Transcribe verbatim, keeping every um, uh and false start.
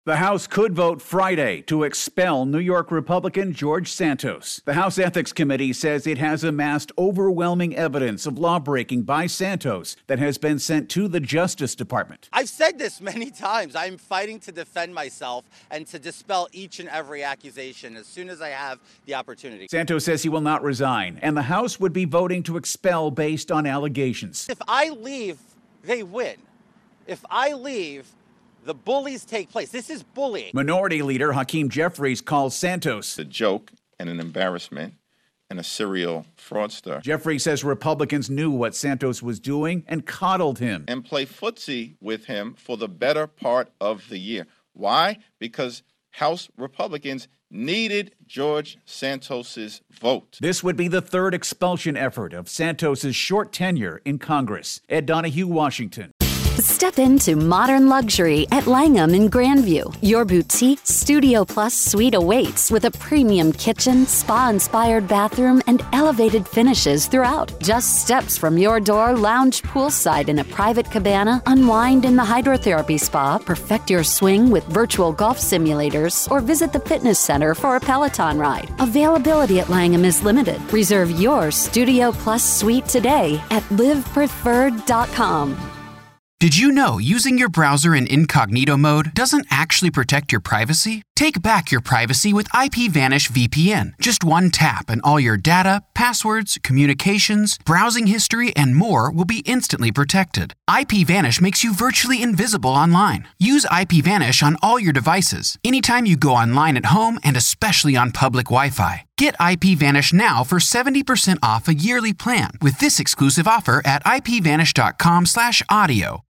The House could vote Friday to expel New York Republican George Santos. The House Ethics Committee says it has amassed overwhelming evidence of lawbreaking by Santos that has been sent to the Justice Department. I've said this many times. I'm fighting to defend myself and to dispel each and every accusation as soon as I have the opportunity. Santos says he will not resign, and the House would be voting to expel based on allegations. If I leave, they win. If I leave, the bullies take place. This is bullying. Minority Leader Hakeem Jeffries calls Santos a joke and an embarrassment and a serial fraudster. Jeffries says Republicans knew what Santos was doing and coddled him. And play footsie with him for the better part of the year. Why? Because House Republicans needed George Santos's vote. This would be the third expulsion effort of Santos's short tenure in Congress. Ed Donahue, Washington. Step into modern luxury at Langham in Grandview. Your boutique Studio Plus suite awaits with a premium kitchen, spa-inspired bathroom, and elevated finishes throughout. Just steps from your door, lounge poolside in a private cabana, unwind in the hydrotherapy spa, perfect your swing with virtual golf simulators, or visit the fitness center for a Peloton ride. Availability at Langham is limited. Reserve your Studio Plus suite today at live preferred dot com. Did you know using your browser in incognito mode doesn't actually protect your privacy? Take back your privacy with IPVanish V P N. Just one tap and all your data, passwords, communications, browsing history, and more will be instantly protected. IPVanish makes you virtually invisible online. Use IPVanish on all your devices, anytime you go online at home and especially on public Wi-Fi. Get IPVanish now for seventy percent off a yearly plan with this exclusive offer at ipvanish dot com slash audio.